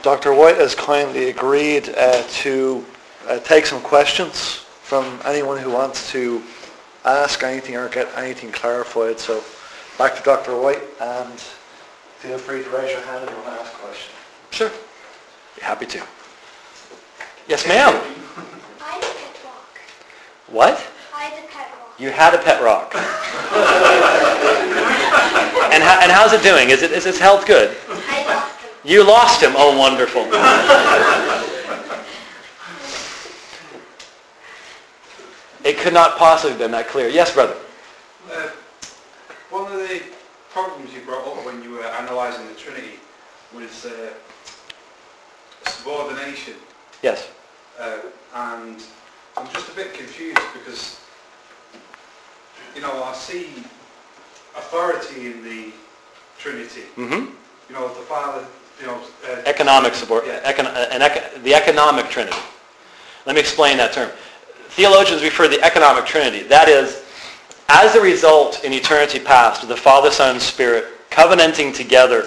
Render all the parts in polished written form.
Dr. White has kindly agreed to take some questions from anyone who wants to ask anything or get anything clarified. So back to Dr. White, and feel free to raise your hand if you want to ask a question. Sure. Be happy to. Yes, ma'am. I had a pet rock. What? I had a pet rock. You had a pet rock. and how's it doing? Is its health good? I lost him. You lost him. Oh, wonderful. It could not possibly have been that clear. Yes, brother. One of the problems you brought up when you were analysing the Trinity was subordination. Yes. And I'm just a bit confused because, I see authority in the Trinity. Mm-hmm. The Father, Economic support. Yeah. The economic Trinity. Let me explain that term. Theologians refer to the economic Trinity. That is, as a result in eternity past of the Father, Son, and Spirit covenanting together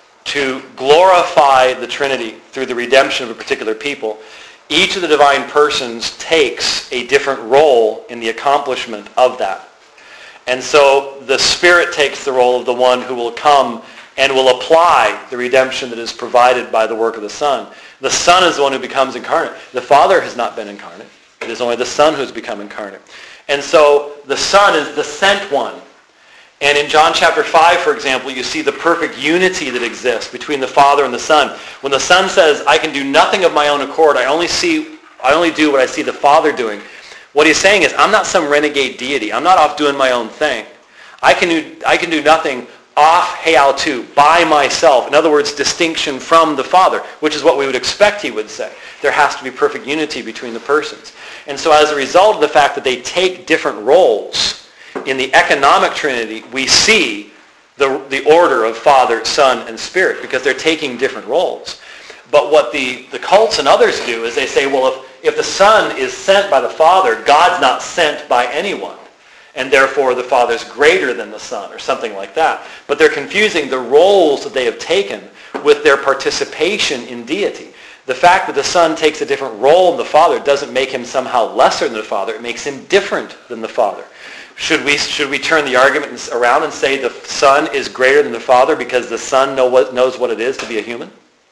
to glorify the Trinity through the redemption of a particular people, each of the divine persons takes a different role in the accomplishment of that. And so the Spirit takes the role of the one who will come and will apply the redemption that is provided by the work of the Son. The Son is the one who becomes incarnate. The Father has not been incarnate. It is only the Son who's become incarnate. And so the Son is the sent one. And in John chapter 5, for example, you see the perfect unity that exists between the Father and the Son. When the Son says, I can do nothing of my own accord, I only do what I see the Father doing. What he's saying is, I'm not some renegade deity. I'm not off doing my own thing. I can do nothing off heautu, by myself. In other words, distinction from the Father, which is what we would expect he would say. There has to be perfect unity between the persons. And so as a result of the fact that they take different roles, in the economic Trinity, we see the order of Father, Son, and Spirit, because they're taking different roles. But what the cults and others do is they say, well, if the Son is sent by the Father, God's not sent by anyone. And therefore the Father's greater than the Son, or something like that. But they're confusing the roles that they have taken with their participation in deity. The fact that the Son takes a different role in the Father doesn't make him somehow lesser than the Father. It makes him different than the Father. Should we turn the argument around and say the Son is greater than the Father because the Son knows what it is to be a human?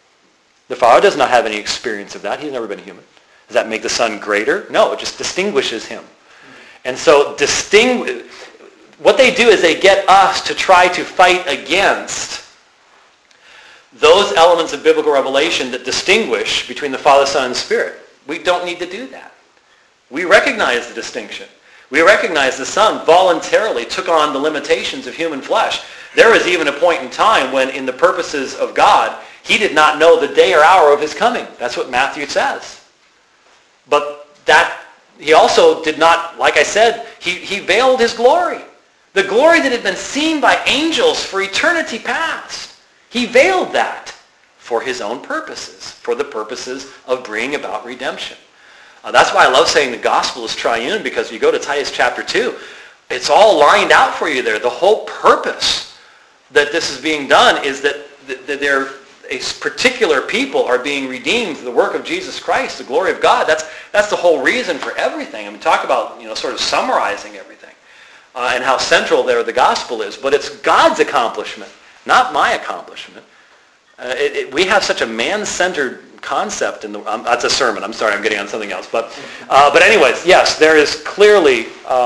The Father does not have any experience of that. He's never been a human. Does that make the Son greater? No, it just distinguishes him. And so what they do is they get us to try to fight against those elements of biblical revelation that distinguish between the Father, Son, and Spirit. We don't need to do that. We recognize the distinction. We recognize the Son voluntarily took on the limitations of human flesh. There was even a point in time when in the purposes of God, he did not know the day or hour of his coming. That's what Matthew says. But he also did not, like I said, he veiled his glory. The glory that had been seen by angels for eternity past. He veiled that for his own purposes, for the purposes of bringing about redemption. That's why I love saying the gospel is triune, because if you go to Titus chapter 2, it's all lined out for you there. The whole purpose that this is being done is that a particular people are being redeemed through the work of Jesus Christ, the glory of God. That's the whole reason for everything. I mean, talk about sort of summarizing everything and how central there the gospel is. But it's God's accomplishment, not my accomplishment. We have such a man-centered concept in that's a sermon. I'm sorry, I'm getting on something else. But anyways, yes, there is clearly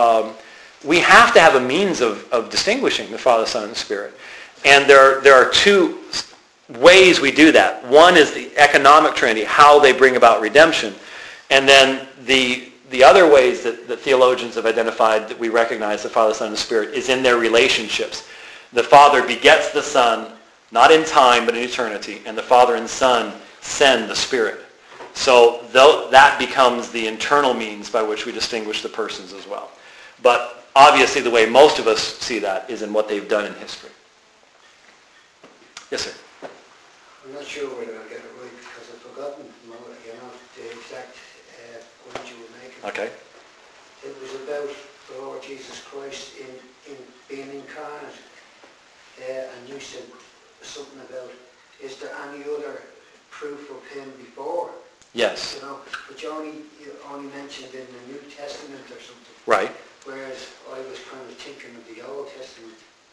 we have to have a means of distinguishing the Father, Son, and the Spirit. And there are two ways we do that. One is the economic Trinity, how they bring about redemption. And then the other ways that theologians have identified that we recognize the Father, Son, and the Spirit is in their relationships. The Father begets the Son, not in time, but in eternity. And the Father and Son send the Spirit. So that becomes the internal means by which we distinguish the persons as well. But obviously the way most of us see that is in what they've done in history. Yes, sir. I'm not sure whether I'll get it right because I've forgotten the exact point you were making. Okay. It was about the Lord Jesus Christ in being incarnate, and you said something about, is there any other proof of him before. Yes. You know, but you only mentioned in the New Testament or something. Right. Whereas I was kind of thinking of the Old Testament.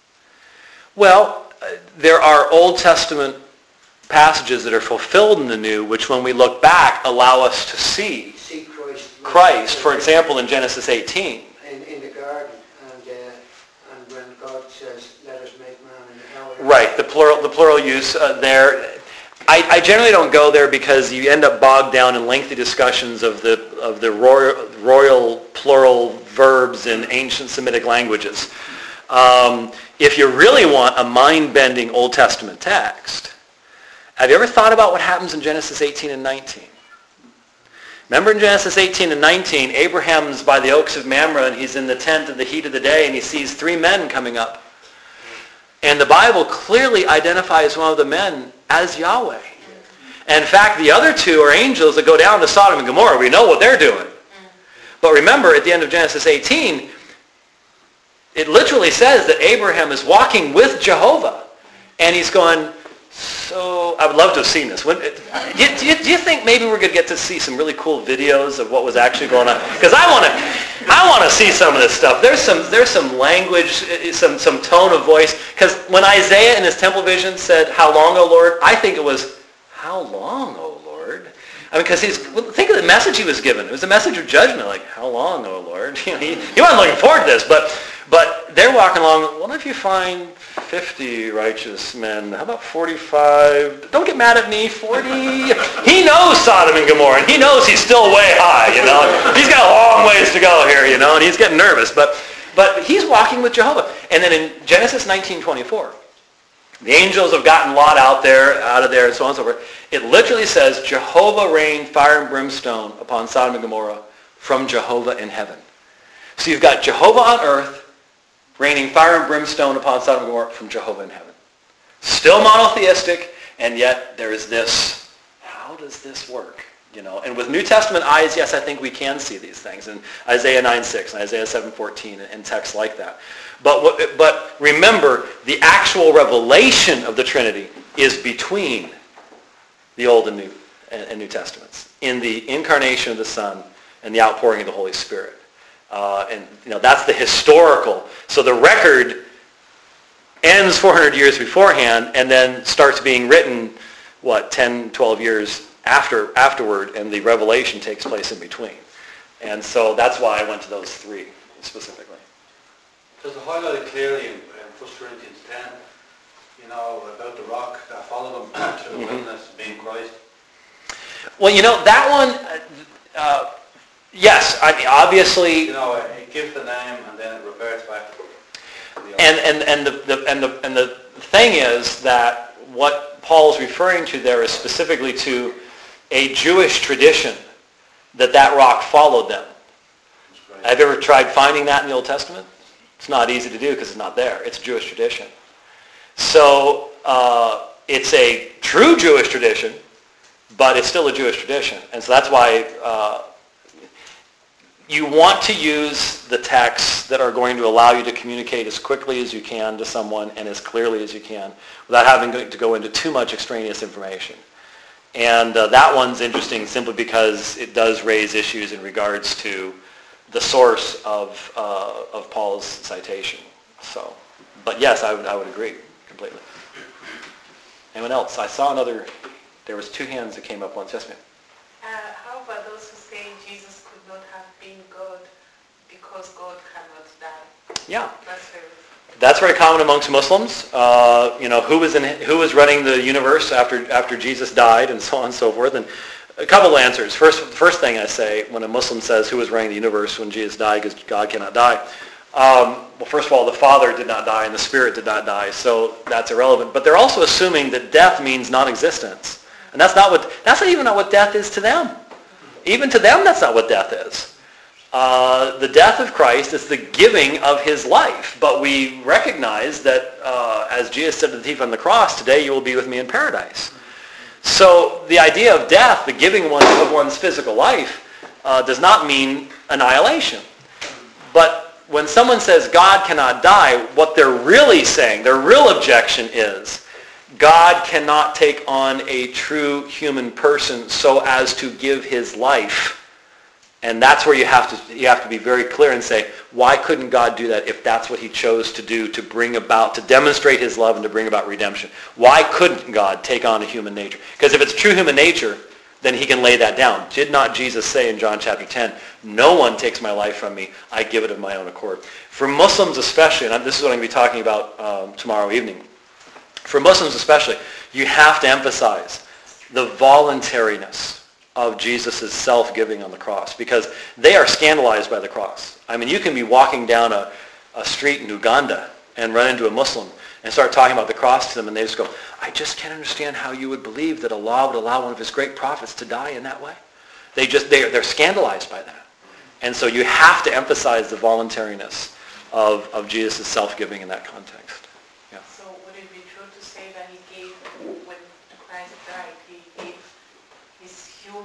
Well, there are Old Testament passages that are fulfilled in the New, which when we look back allow us to see See Christ, for example, in Genesis 18. In the garden, and when God says, "Let us make man in our." Right, the plural use there. I generally don't go there because you end up bogged down in lengthy discussions of the royal plural verbs in ancient Semitic languages. If you really want a mind-bending Old Testament text, have you ever thought about what happens in Genesis 18 and 19? Remember in Genesis 18 and 19, Abraham's by the oaks of Mamre, and he's in the tent in the heat of the day, and he sees 3 men coming up. And the Bible clearly identifies one of the men as Yahweh. And in fact, the other 2 are angels that go down to Sodom and Gomorrah. We know what they're doing. But remember, at the end of Genesis 18, it literally says that Abraham is walking with Jehovah. And he's going, so I would love to have seen this. Do you think maybe we're going to get to see some really cool videos of what was actually going on? Because I want to see some of this stuff. There's some language, some tone of voice. Because when Isaiah in his temple vision said, "How long, O Lord?" I think it was, "How long, O Lord?" I mean, because think of the message he was given. It was a message of judgment, like, "How long, O Lord?" You know, he wasn't looking forward to this, but they're walking along. What if you find 50 righteous men? How about 45? Don't get mad at me, 40. He knows Sodom and Gomorrah, and he knows he's still way high, you know. He's got a long ways to go here, you know, and he's getting nervous. But he's walking with Jehovah. And then in Genesis 19:24, the angels have gotten Lot out of there, and so on and so forth. It literally says, Jehovah rained fire and brimstone upon Sodom and Gomorrah from Jehovah in heaven. So you've got Jehovah on earth, raining fire and brimstone upon Sodom and Gomorrah from Jehovah in heaven. Still monotheistic, and yet there is this. How does this work? You know, and with New Testament eyes, yes, I think we can see these things in Isaiah 9:6 and Isaiah 7:14 and texts like that. But remember, the actual revelation of the Trinity is between the Old and New Testaments, in the incarnation of the Son and the outpouring of the Holy Spirit. And you know, that's the historical. So the record ends 400 years beforehand and then starts being written, 10, 12 years afterward, and the revelation takes place in between. And so that's why I went to those 3 specifically. Because it highlighted clearly in 1 Corinthians 10, you know, about the rock that followed them to the wilderness being Christ. Well, you know, that one, yes, I mean, obviously. You know, it gives the name and then it reverts back to the and the thing is that what Paul's referring to there is specifically to a Jewish tradition that rock followed them. Have you ever tried finding that in the Old Testament? It's not easy to do because it's not there. It's a Jewish tradition. So it's a true Jewish tradition, but it's still a Jewish tradition. And so that's why you want to use the texts that are going to allow you to communicate as quickly as you can to someone and as clearly as you can without having to go into too much extraneous information. And that one's interesting simply because it does raise issues in regards to the source of Paul's citation. So, but yes, I would agree completely. Anyone else? I saw there was 2 hands that came up once. Yes, ma'am. How about those who say Jesus could not have been God because God cannot die? Yeah. That's very common amongst Muslims. You know, who was running the universe after Jesus died, and so on and so forth. And a couple of answers. First thing I say when a Muslim says who was running the universe when Jesus died, because God cannot die. Well, first of all, the Father did not die and the Spirit did not die, so that's irrelevant. But they're also assuming that death means non-existence, and that's not even what death is to them. Even to them, that's not what death is. The death of Christ is the giving of his life. But we recognize that, as Jesus said to the thief on the cross, today you will be with me in paradise. So the idea of death, the giving of one's physical life, does not mean annihilation. But when someone says God cannot die, what they're really saying, their real objection is God cannot take on a true human person so as to give his life. And that's where you have to be very clear and say, why couldn't God do that if that's what he chose to do to bring about, to demonstrate his love and to bring about redemption? Why couldn't God take on a human nature? Because if it's true human nature, then he can lay that down. Did not Jesus say in John chapter 10, no one takes my life from me, I give it of my own accord. For Muslims especially, and this is what I'm going to be talking about tomorrow evening, for Muslims especially, you have to emphasize the voluntariness of Jesus' self-giving on the cross, because they are scandalized by the cross. I mean, you can be walking down a street in Uganda and run into a Muslim and start talking about the cross to them, and they just go, I just can't understand how you would believe that Allah would allow one of his great prophets to die in that way. They're scandalized by that. And so you have to emphasize the voluntariness of Jesus' self-giving in that context. Yeah. So would it be true to say that he gave, when Christ died, he gave his human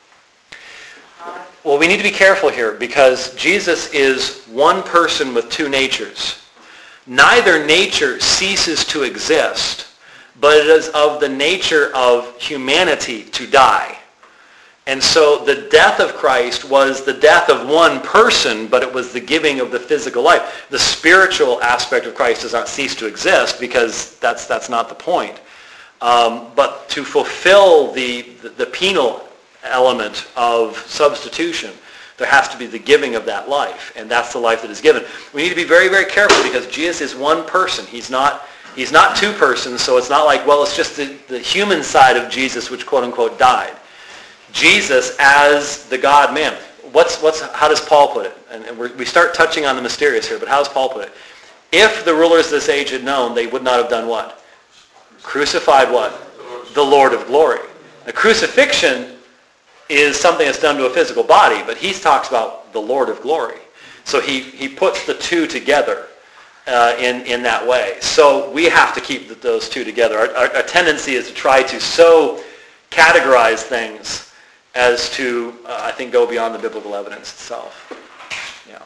heart? Well, we need to be careful here because Jesus is one person with two natures. Neither nature ceases to exist, but it is of the nature of humanity to die. And so the death of Christ was the death of one person, but it was the giving of the physical life. The spiritual aspect of Christ does not cease to exist because that's not the point. But to fulfill the penal element of substitution, there has to be the giving of that life, and that's the life that is given. We need to be very, very careful because Jesus is one person. He's not two persons, so it's not like, well, it's just the human side of Jesus which quote-unquote died. Jesus as the God-man. How does Paul put it? And we start touching on the mysterious here, but how does Paul put it? If the rulers of this age had known, they would not have done what? Crucified what? The Lord of glory. The crucifixion is something that's done to a physical body, but he talks about the Lord of glory. So he puts the two together in that way. So we have to keep those two together. Our tendency is to try to so categorize things as to, I think, go beyond the biblical evidence itself. Yeah.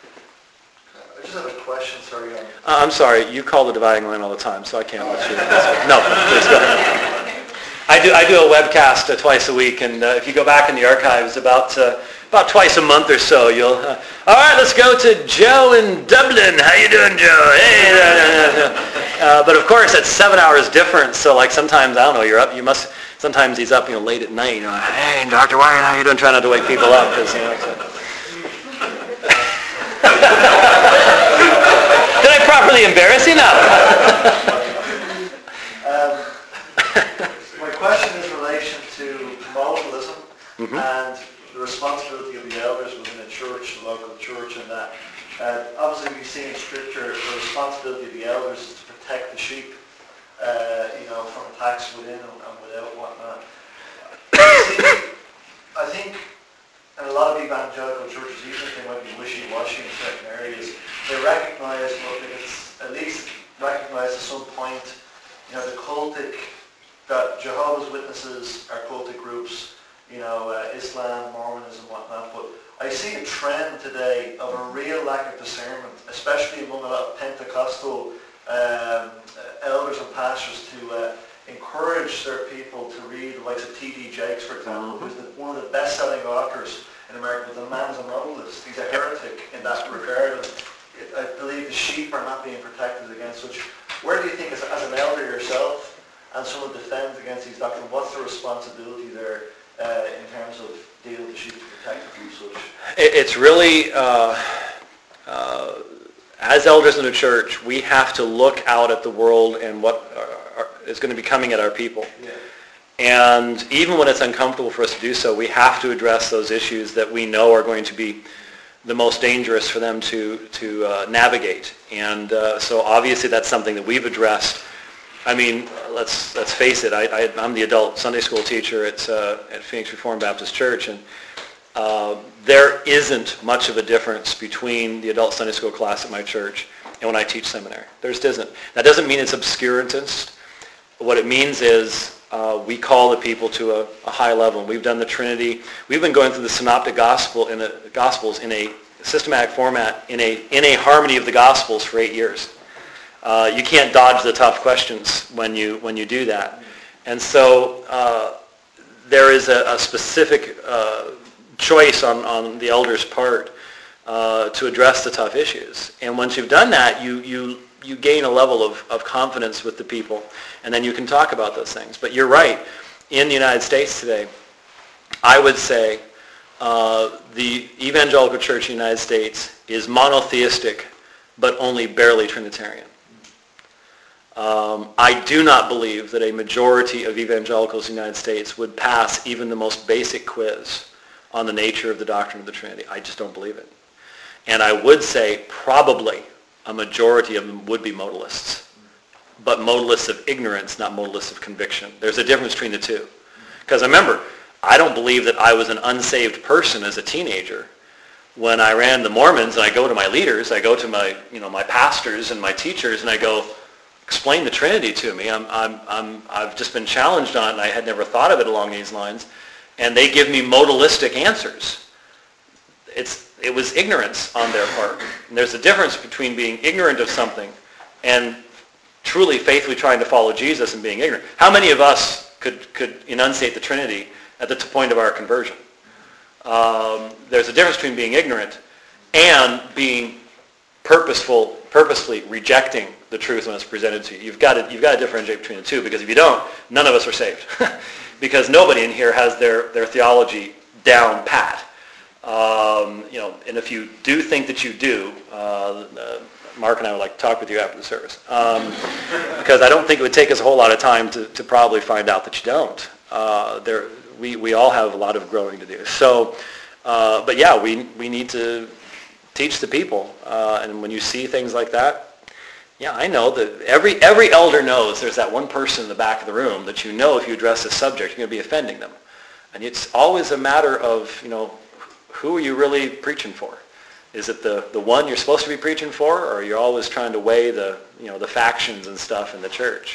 I just have a question, sorry. I'm sorry, you call the dividing line all the time, so I can't let you. No, please go ahead. I do a webcast twice a week, and if you go back in the archives about twice a month or so, you'll, all right, let's go to Joe in Dublin. How you doing, Joe? Hey. But of course, it's 7 hours difference, so like sometimes, I don't know, you're up, sometimes he's up, late at night, hey, Dr. Wyatt, how you doing? Trying not to wake people up. Did I properly embarrass you now? My question is in relation to modalism and the responsibility of the elders within a church, the local church, and that. Obviously, we see in Scripture the responsibility of the elders is to protect the sheep, from attacks within and without, whatnot. I think in a lot of evangelical churches, even if they might be wishy-washy in certain areas, they recognise, it's at least recognised at some point, the cultic, that Jehovah's Witnesses are cultic groups, Islam, Mormonism, whatnot, but I see a trend today of a real lack of discernment, especially among a lot of Pentecostal elders and pastors to encourage their people to read the likes of T.D. Jakes, for example, who's one of the best-selling authors in America, but the man's a modalist. He's a heretic in that regard. And I believe the sheep are not being protected against such. Where do you think, as an elder yourself, and someone defends against these doctrines, what's the responsibility there in terms of dealing with the sheep to protect them from such? It's really, as elders in the church, we have to look out at the world and what is going to be coming at our people. Yeah. And even when it's uncomfortable for us to do so, we have to address those issues that we know are going to be the most dangerous for them to navigate. And so obviously that's something that we've addressed. I mean, let's face it. I'm the adult Sunday school teacher at Phoenix Reformed Baptist Church, and there isn't much of a difference between the adult Sunday school class at my church and when I teach seminary. There just isn't. That doesn't mean it's obscurantist. What it means is we call the people to a high level. We've done the Trinity. We've been going through the Synoptic Gospels in a systematic format, in a harmony of the Gospels for 8 years. You can't dodge the tough questions when you do that. And so there is a specific choice on the elder's part to address the tough issues. And once you've done that, you gain a level of confidence with the people, and then you can talk about those things. But you're right. In the United States today, I would say the evangelical church in the United States is monotheistic, but only barely Trinitarian. I do not believe that a majority of evangelicals in the United States would pass even the most basic quiz on the nature of the doctrine of the Trinity. I just don't believe it. And I would say probably a majority of them would be modalists, but modalists of ignorance, not modalists of conviction. There's a difference between the two. Because remember, I don't believe that I was an unsaved person as a teenager. When I ran the Mormons and I go to my leaders, I go to my pastors and my teachers and I go, explain the Trinity to me. I've just been challenged on it and I had never thought of it along these lines. And they give me modalistic answers. It was ignorance on their part. And there's a difference between being ignorant of something and truly faithfully trying to follow Jesus and being ignorant. How many of us could enunciate the Trinity at the point of our conversion? There's a difference between being ignorant and being purposefully rejecting the truth when it's presented to you. You've got to differentiate between the two, because if you don't, none of us are saved. Because nobody in here has their theology down pat. And if you do think that you do, Mark and I would like to talk with you after the service. Because I don't think it would take us a whole lot of time to probably find out that you don't. We all have a lot of growing to do. So, but yeah, we need to teach the people. And when you see things like that, yeah, I know that every elder knows there's that one person in the back of the room that you know if you address this subject, you're going to be offending them. And it's always a matter of, who are you really preaching for? Is it the one you're supposed to be preaching for, or are you always trying to weigh the factions and stuff in the church?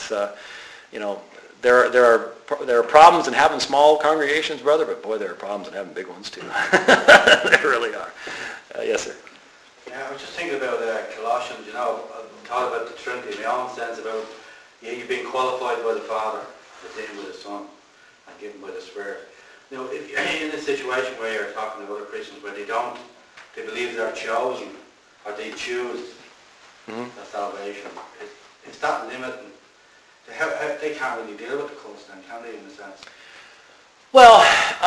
There are problems in having small congregations, brother, but boy, there are problems in having big ones too. There really are. Yes, sir. Yeah, I was just thinking about Colossians, I thought about the Trinity, my own sense about you've been qualified by the Father, redeemed by the Son, and given by the Spirit. If you're in a situation where you're talking to other Christians where they believe they're chosen, or they choose the salvation, is that limiting? They can't really deal with the cost then, can they, in a sense? Well,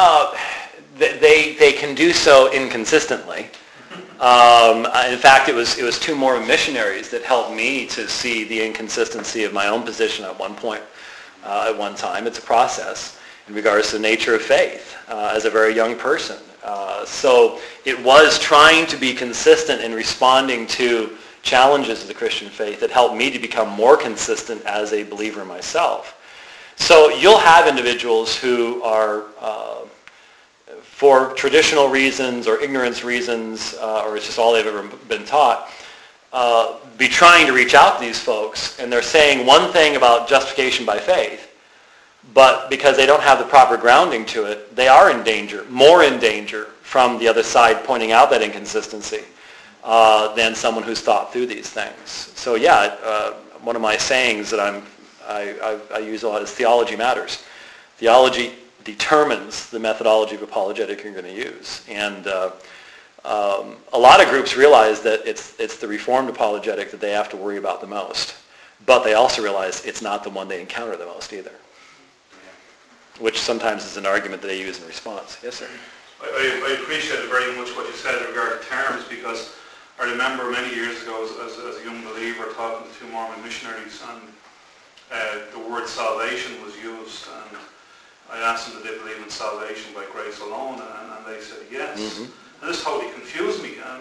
they can do so inconsistently. In fact, it was two Mormon missionaries that helped me to see the inconsistency of my own position at one point, at one time. It's a process in regards to the nature of faith as a very young person. So it was trying to be consistent in responding to challenges of the Christian faith that helped me to become more consistent as a believer myself. So you'll have individuals who are, for traditional reasons or ignorance reasons, or it's just all they've ever been taught, be trying to reach out to these folks, and they're saying one thing about justification by faith, but because they don't have the proper grounding to it, they are in danger, more in danger from the other side pointing out that inconsistency than someone who's thought through these things. So yeah, one of my sayings that I use a lot is theology matters. Theology determines the methodology of apologetic you're going to use. And a lot of groups realize that it's the Reformed apologetic that they have to worry about the most. But they also realize it's not the one they encounter the most either, which sometimes is an argument that they use in response. Yes, sir? I appreciate very much what you said in regard to terms, because I remember many years ago as a young believer talking to two Mormon missionaries, and the word salvation was used, and I asked them, did they believe in salvation by grace alone, and they said yes. Mm-hmm. And this totally confused me. And,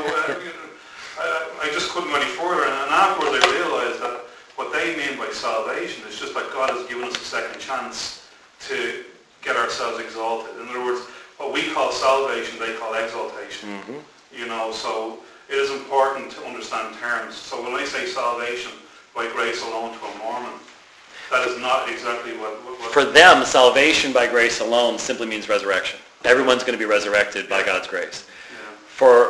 I just couldn't go any further, and afterwards I realized that what they mean by salvation is just like God has given us a second chance to get ourselves exalted. In other words, what we call salvation, they call exaltation. Mm-hmm. So it is important to understand terms. So when I say salvation by grace alone to a Mormon, that is not exactly what For them, salvation by grace alone simply means resurrection. Everyone's going to be resurrected by God's grace. Yeah. For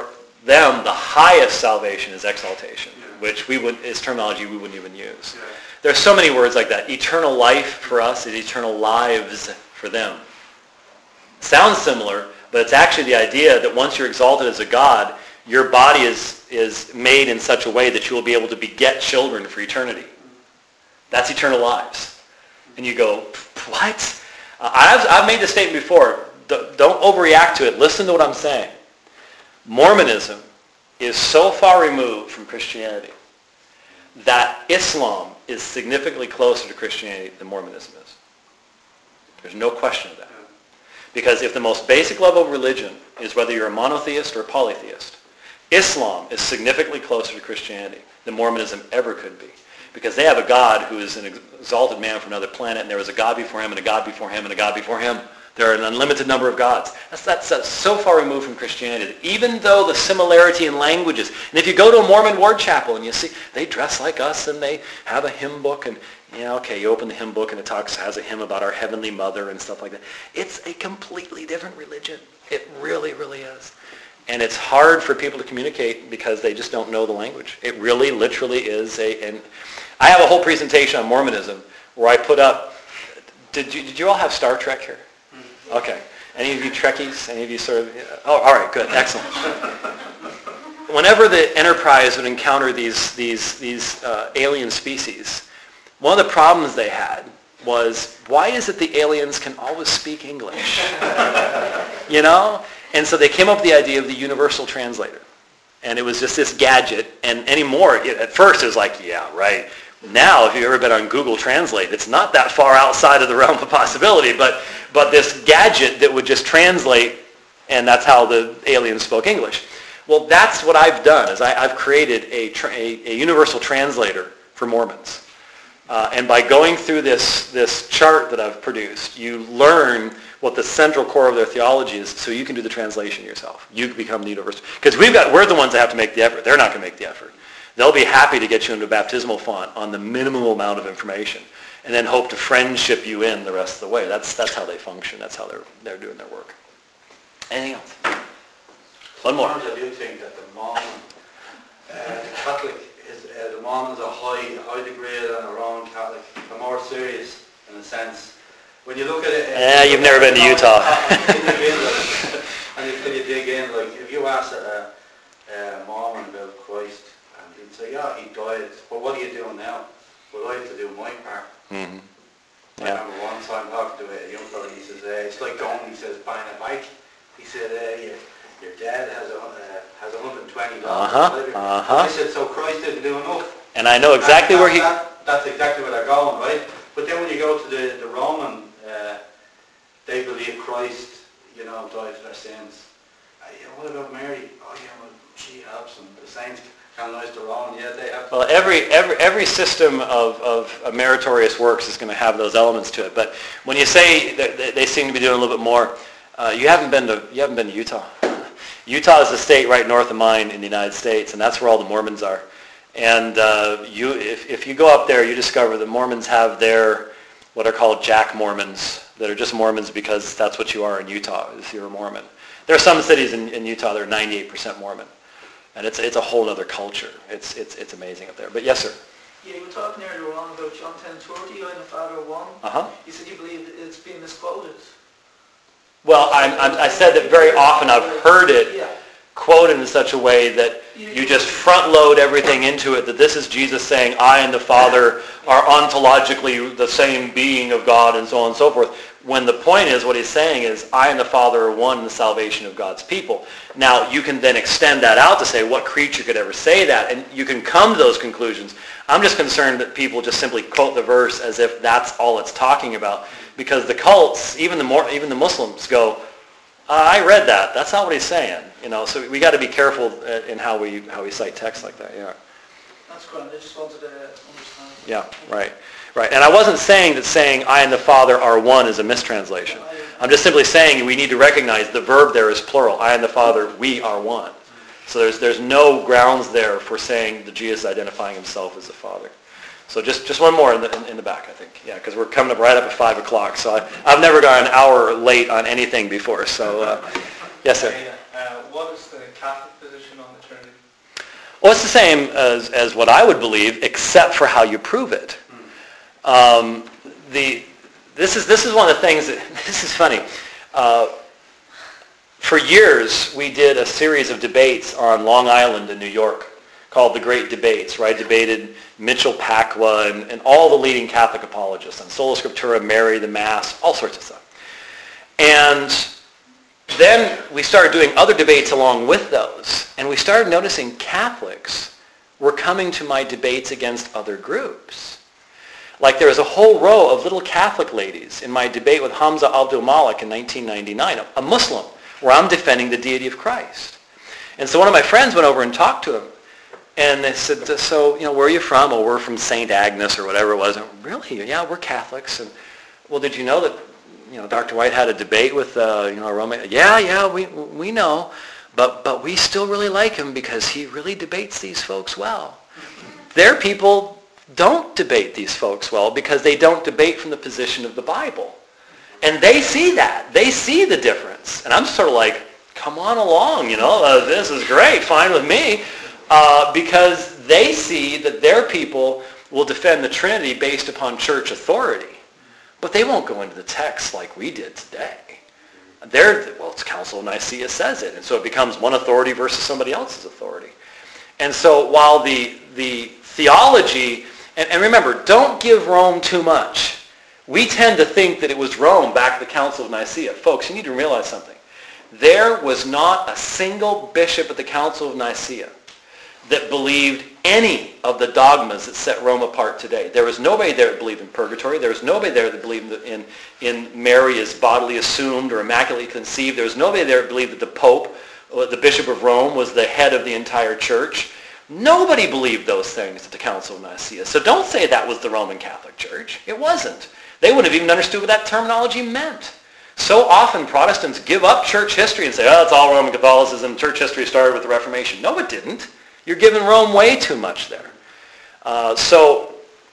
them, the highest salvation is exaltation, Yeah. which is terminology we wouldn't even use. Yeah. There's so many words like that. Eternal life for us is eternal lives for them. Sounds similar, but it's actually the idea that once you're exalted as a God, your body is made in such a way that you will be able to beget children for eternity. That's eternal lives. And you go, what? I've made this statement before. Don't overreact to it. Listen to what I'm saying. Mormonism is so far removed from Christianity that Islam is significantly closer to Christianity than Mormonism is. There's no question of that. Because if the most basic level of religion is whether you're a monotheist or a polytheist, Islam is significantly closer to Christianity than Mormonism ever could be. Because they have a God who is an exalted man from another planet, and there was a God before him, and a God before him, and a God before him. There are an unlimited number of gods. That's so far removed from Christianity that even though the similarity in languages, and if you go to a Mormon ward chapel and you see they dress like us and they have a hymn book, and you open the hymn book and it has a hymn about our Heavenly Mother and stuff like that. It's a completely different religion. It really, really is. And it's hard for people to communicate because they just don't know the language. It really, literally is and I have a whole presentation on Mormonism where I put up, did you all have Star Trek here? Okay. Any of you Trekkies? Any of you sort of, oh, all right, good, excellent. Whenever the Enterprise would encounter these alien species, one of the problems they had was, why is it the aliens can always speak English? And so they came up with the idea of the universal translator. And it was just this gadget, and anymore, at first it was like, yeah, right. Now, if you've ever been on Google Translate, it's not that far outside of the realm of possibility, but this gadget that would just translate, and that's how the aliens spoke English. Well, that's what I've done, is I've created a universal translator for Mormons. And by going through this chart that I've produced, you learn what the central core of their theology is, so you can do the translation yourself. You can become the universal. Because we're the ones that have to make the effort. They're not going to make the effort. They'll be happy to get you into a baptismal font on the minimum amount of information, and then hope to friendship you in the rest of the way. That's how they function. That's how they're doing their work. Anything else? One more. I do think that the Mormon, Catholic is the Mormons are high degree than a Roman Catholic. They're more serious in a sense. When you look at it, you've never been to Utah. And you dig in, like if you ask a Mormon about Christ, and he'd say, yeah, he died, but what are you doing now? Well, I have to do my part. Mm-hmm. I remember one time talking to a young fella, he says, it's like going, he says, buying a bike. He said, your dad has $120. I said, so Christ didn't do enough. And I know exactly where he... That's exactly where they're going, right? But then when you go to the Roman, they believe Christ, died for their sins. What about Mary? Oh yeah, well, she helps them. The saints canonize their own. Yeah, they have. Well, every system of meritorious works is going to have those elements to it. But when you say that they seem to be doing a little bit more, you haven't been to Utah. Utah is the state right north of mine in the United States, and that's where all the Mormons are. And if you go up there, you discover the Mormons have their what are called Jack Mormons that are just Mormons because that's what you are in Utah, is you're a Mormon. There are some cities in Utah that are 98% Mormon, and it's a whole other culture. It's amazing up there. But yes, sir. Yeah, you were talking earlier on about John 10:30, I and the Father are one. Uh-huh. You said you believe it's being misquoted. Well, I said that very often I've heard it quoted in such a way that you just front load everything into it, that this is Jesus saying, I and the Father are ontologically the same being of God, and so on and so forth. When the point is, what he's saying is, I and the Father are one in the salvation of God's people. Now, you can then extend that out to say, what creature could ever say that? And you can come to those conclusions. I'm just concerned that people just simply quote the verse as if that's all it's talking about. Because the cults, even the Muslims go, I read that. That's not what he's saying. So we got to be careful in how we cite text like that. Yeah. That's great. I just wanted to understand. Yeah. Right. And I wasn't saying that saying I and the Father are one is a mistranslation. I'm just simply saying we need to recognize the verb there is plural. I and the Father, we are one. So there's no grounds there for saying that Jesus is identifying himself as the Father. So just one more in the back, I think. Yeah, because we're coming up right up at 5 o'clock. So I've never gone an hour late on anything before. So yes, sir. What is the Catholic position on the Well, it's the same as what I would believe, except for how you prove it. This is one of the things that, this is funny. For years, we did a series of debates on Long Island in New York called The Great Debates, where I debated Mitchell Pacwa and all the leading Catholic apologists on Sola Scriptura, Mary, the Mass, all sorts of stuff. And then we started doing other debates along with those, and we started noticing Catholics were coming to my debates against other groups. Like there was a whole row of little Catholic ladies in my debate with Hamza Abdul Malik in 1999, a Muslim, where I'm defending the deity of Christ. And so one of my friends went over and talked to him, and they said, so, where are you from? Oh, we're from St. Agnes or whatever it was. And, really? Yeah, we're Catholics. And, well, did you know that, Dr. White had a debate with, a Roman? Yeah, we know. But we still really like him because he really debates these folks well. Their people don't debate these folks well because they don't debate from the position of the Bible. And they see that. They see the difference. And I'm sort of like, come on along, this is great, fine with me. Because they see that their people will defend the Trinity based upon church authority. But they won't go into the text like we did today. It's Council of Nicaea says it. And so it becomes one authority versus somebody else's authority. And so while the theology, and remember, don't give Rome too much. We tend to think that it was Rome back at the Council of Nicaea. Folks, you need to realize something. There was not a single bishop at the Council of Nicaea that believed any of the dogmas that set Rome apart today. There was nobody there that believed in purgatory. There was nobody there that believed in Mary as bodily assumed or immaculately conceived. There was nobody there that believed that the Pope, the Bishop of Rome, was the head of the entire church. Nobody believed those things at the Council of Nicaea. So don't say that was the Roman Catholic Church. It wasn't. They wouldn't have even understood what that terminology meant. So often Protestants give up church history and say, it's all Roman Catholicism. Church history started with the Reformation. No, it didn't. You're giving Rome way too much there. Though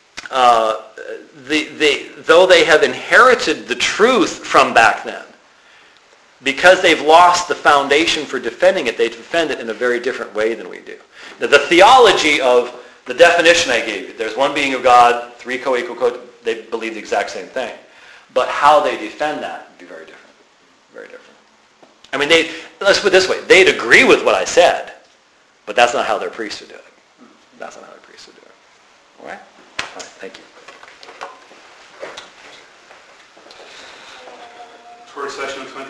they have inherited the truth from back then, because they've lost the foundation for defending it, they defend it in a very different way than we do. Now, the theology of the definition I gave you, there's one being of God, three co-equal, they believe the exact same thing. But how they defend that would be very different. Very different. I mean, let's put it this way. They'd agree with what I said, but that's not how their priests would do it. That's not how their priests would do it. All right? All right, thank you. First session of 20